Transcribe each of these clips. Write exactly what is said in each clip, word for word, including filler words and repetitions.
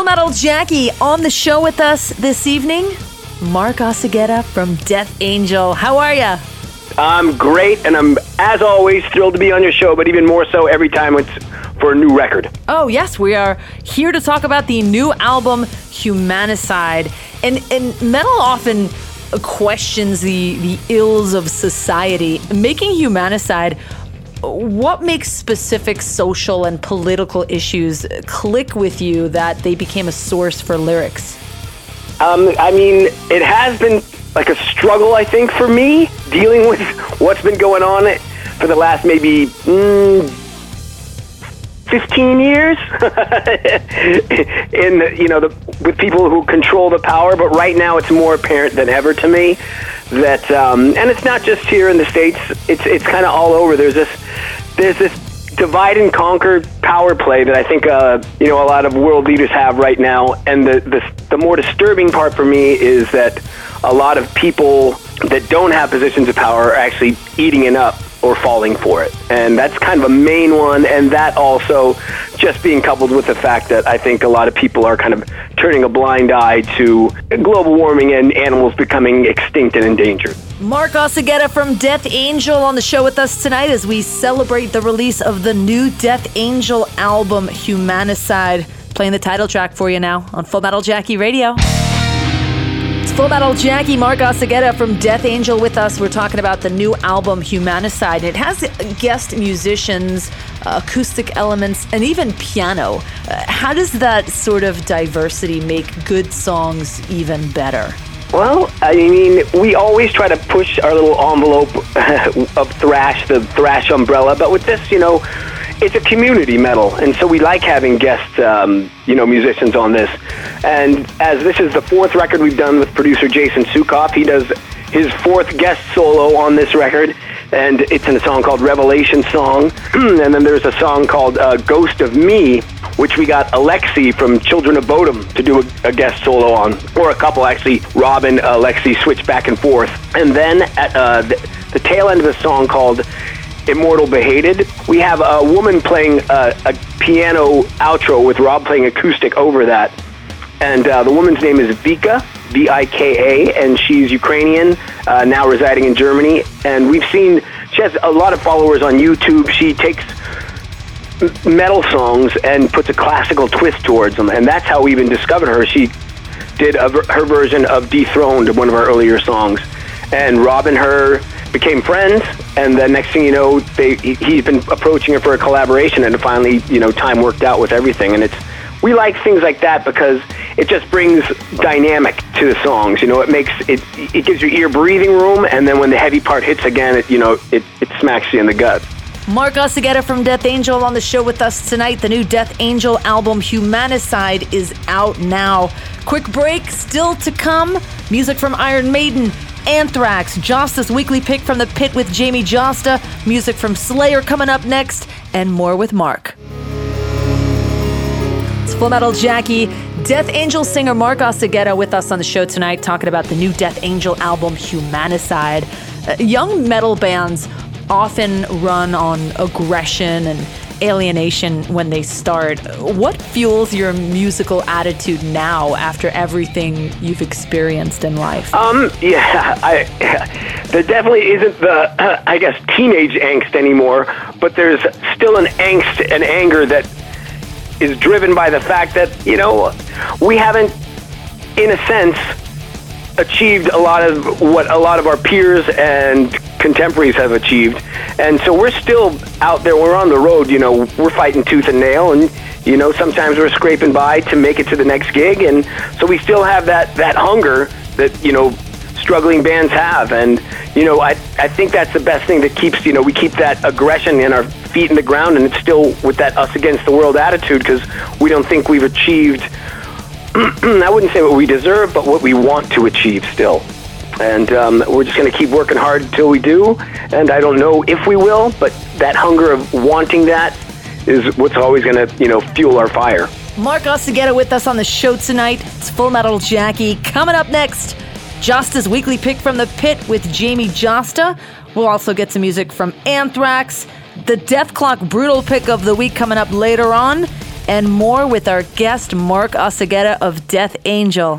Full Metal Jackie on the show with us this evening. Mark Oseguera from Death Angel. How are you? I'm great, and I'm, as always, thrilled to be on your show, but even more so every time it's for a new record. Oh, yes, we are here to talk about the new album, Humanicide. And, and metal often questions the, the ills of society. Making Humanicide, what makes specific social and political issues click with you that they became a source for lyrics? Um, I mean, it has been like a struggle, I think, for me, dealing with what's been going on for the last maybe mm, fifteen years in, you know, the, with people who control the power. But right now it's more apparent than ever to me that, um, and it's not just here in the States, it's it's kind of all over. There's this, there's this divide and conquer power play that I think, uh, you know, a lot of world leaders have right now. And the, the, the more disturbing part for me is that a lot of people that don't have positions of power are actually eating it up or falling for it. And that's kind of a main one. And that also just being coupled with the fact that I think a lot of people are kind of turning a blind eye to global warming and animals becoming extinct and endangered. Mark Oseguera from Death Angel on the show with us tonight as we celebrate the release of the new Death Angel album, Humanicide. Playing the title track for you now on Full Metal Jackie Radio. It's Full Metal Jackie, Mark Oseguera from Death Angel with us. We're talking about the new album, Humanicide. It has guest musicians, uh, acoustic elements, and even piano. Uh, how does that sort of diversity make good songs even better? Well, I mean, we always try to push our little envelope of thrash, the thrash umbrella, but with this, you know, it's a community metal, and so we like having guest, um, you know, musicians on this. And as this is the fourth record we've done with producer Jason Sukoff, he does his fourth guest solo on this record, and it's in a song called Revelation Song. And then there's a song called uh, Ghost of Me, which we got Alexi from Children of Bodom to do a, a guest solo on, or a couple actually. Rob and Alexi switch back and forth. And then at uh, the, the tail end of the song called Immortal Behated, we have a woman playing a, a piano outro with Rob playing acoustic over that. And uh, the woman's name is Vika, V I K A, and she's Ukrainian, uh, now residing in Germany. And we've seen, she has a lot of followers on YouTube. She takes metal songs and puts a classical twist towards them, and that's how we even discovered her. She did a, her version of Dethroned, one of our earlier songs, and Rob and her became friends, and the next thing you know, they he's been approaching her for a collaboration, and finally, you know, time worked out with everything. And it's, we like things like that because it just brings dynamic to the songs. You know, it makes it it gives your ear breathing room, and then when the heavy part hits again, it you know it it smacks you in the gut. Mark Oseguera from Death Angel on the show with us tonight. The new Death Angel album, Humanicide, is out now. Quick break, still to come. Music from Iron Maiden, Anthrax, Josta's weekly pick from the pit with Jamie Josta, music from Slayer coming up next, and more with Mark. It's Full Metal Jackie. Death Angel singer Mark Oseguera with us on the show tonight, talking about the new Death Angel album, Humanicide. Uh, young metal bands often run on aggression and alienation when they start. What fuels your musical attitude now after everything you've experienced in life? Um, yeah, I, there definitely isn't the, uh, I guess, teenage angst anymore, but there's still an angst and anger that is driven by the fact that, you know, we haven't, in a sense, achieved a lot of what a lot of our peers and contemporaries have achieved. And so we're still out there, we're on the road, you know, we're fighting tooth and nail, and, you know, sometimes we're scraping by to make it to the next gig. And so we still have that, that hunger that, you know, struggling bands have. And, you know, I, I think that's the best thing that keeps, you know, we keep that aggression in our feet in the ground, and it's still with that us against the world attitude, because we don't think we've achieved, I wouldn't say what we deserve, but what we want to achieve still. And um, we're just going to keep working hard until we do. And I don't know if we will, but that hunger of wanting that is what's always going to, you know, fuel our fire. Mark Oseguera with us on the show tonight. It's Full Metal Jackie. Coming up next, Josta's weekly pick from the pit with Jamie Josta. We'll also get some music from Anthrax. The Death Clock Brutal pick of the week coming up later on. and more with our guest, Mark Oseguera of Death Angel.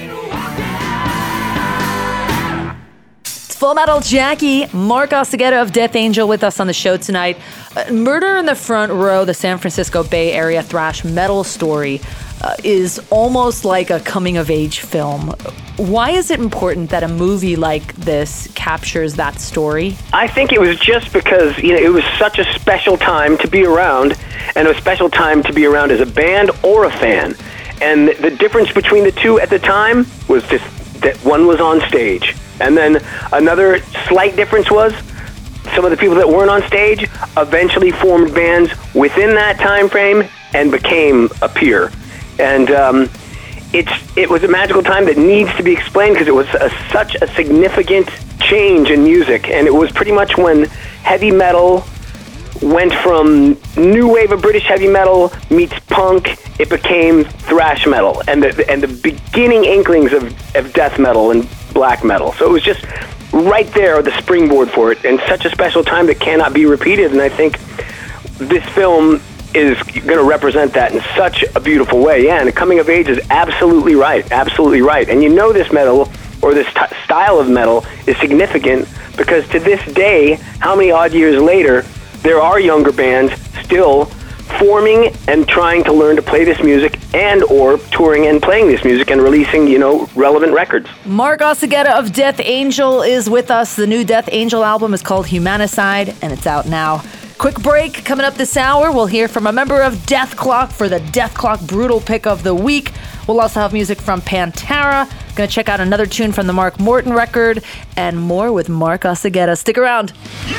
It's Full Metal Jackie, Mark Oseguera of Death Angel with us on the show tonight. Uh, Murder in the Front Row, the San Francisco Bay Area thrash metal story, uh, is almost like a coming-of-age film. Why is it important that a movie like this captures that story? I think it was just because, you know, it was such a special time to be around, and a special time to be around as a band or a fan. And the difference between the two at the time was just that one was on stage. And then another slight difference was some of the people that weren't on stage eventually formed bands within that time frame and became a peer. And um, it's it was a magical time that needs to be explained because it was a, such a significant change in music. And it was pretty much when heavy metal went from new wave of British heavy metal meets punk, it became thrash metal, and the and the beginning inklings of, of death metal and black metal. So it was just right there, the springboard for it, and such a special time that cannot be repeated. And I think this film is going to represent that in such a beautiful way. Yeah, and the coming of age is absolutely right, absolutely right. And you know this metal, or this t- style of metal, is significant because to this day, how many odd years later, there are younger bands still forming and trying to learn to play this music and or touring and playing this music and releasing, you know, relevant records. Mark Oseguera of Death Angel is with us. The new Death Angel album is called Humanicide, and it's out now. Quick break. Coming up this hour, we'll hear from a member of Death Clock for the Death Clock Brutal Pick of the Week. We'll also have music from Pantera. Going to check out another tune from the Mark Morton record, and more with Mark Oseguera. Stick around.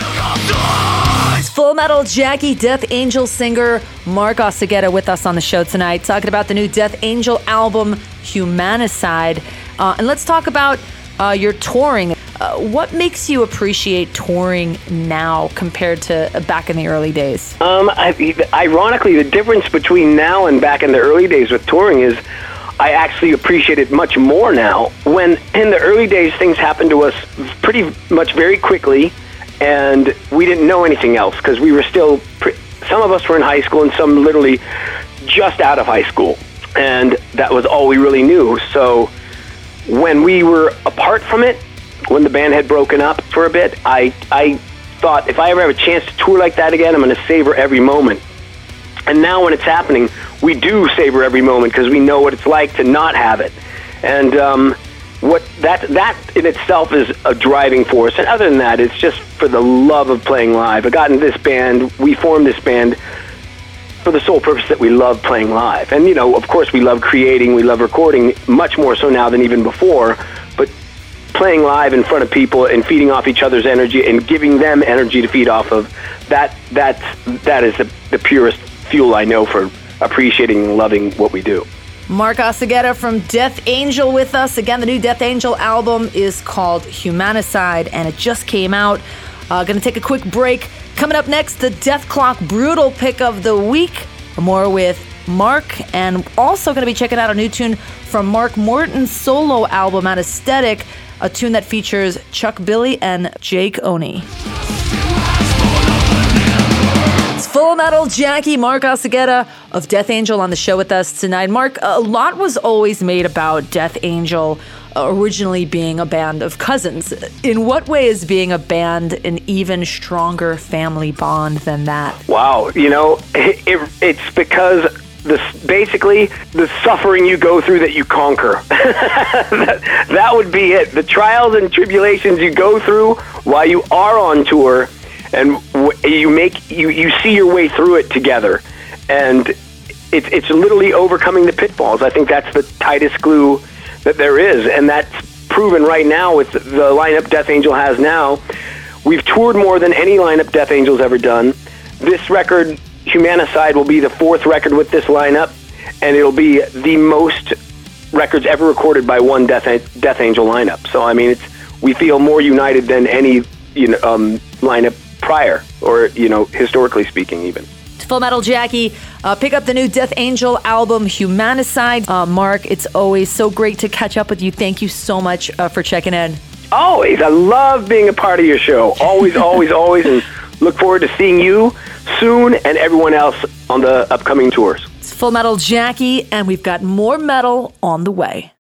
It's Full Metal Jackie, Death Angel singer Mark Oseguera with us on the show tonight, talking about the new Death Angel album, Humanicide. Uh, and let's talk about uh, your touring. Uh, what makes you appreciate touring now compared to uh, back in the early days? Um, I, ironically, the difference between now and back in the early days with touring is I actually appreciate it much more now. When in the early days, things happened to us pretty much very quickly, and we didn't know anything else because we were still, pre- some of us were in high school and some literally just out of high school, and that was all we really knew. So when we were apart from it, when the band had broken up for a bit, I I thought if I ever have a chance to tour like that again, I'm going to savor every moment. And now when it's happening, we do savor every moment because we know what it's like to not have it. And um, what that that in itself is a driving force. And other than that, it's just for the love of playing live. I got in this band, we formed this band for the sole purpose that we love playing live. And, you know, of course we love creating, we love recording, much more so now than even before. But playing live in front of people and feeding off each other's energy and giving them energy to feed off of, that that's, that is the, the purest fuel I know for appreciating and loving what we do. Mark Oseguera from Death Angel with us. Again, the new Death Angel album is called Humanicide, and it just came out. Uh, going to take a quick break. Coming up next, the Death Clock Brutal Pick of the Week. More with Mark, and also going to be checking out a new tune from Mark Morton's solo album, Anesthetic, a tune that features Chuck Billy and Jake Oney. It's Full Metal Jackie, Mark Oseguera of Death Angel on the show with us tonight. Mark, a lot was always made about Death Angel originally being a band of cousins. In what way is being a band an even stronger family bond than that? Wow, you know, it, it, it's because this, basically the suffering you go through that you conquer. that, that would be it. The trials and tribulations you go through while you are on tour, and you make you, you see your way through it together. And it's it's literally overcoming the pitfalls. I think that's the tightest glue that there is, and that's proven right now with the lineup Death Angel has now. We've toured more than any lineup Death Angel's ever done. This record, Humanicide, will be the fourth record with this lineup, and it'll be the most records ever recorded by one Death Death Angel lineup. So I mean, it's we feel more united than any you know um, lineup prior, or you know historically speaking, even. Full Metal Jackie, uh, pick up the new Death Angel album, Humanicide. Uh, Mark, it's always so great to catch up with you. Thank you so much uh, for checking in. Always. I love being a part of your show. Always, always, always. And look forward to seeing you soon and everyone else on the upcoming tours. It's Full Metal Jackie, and we've got more metal on the way.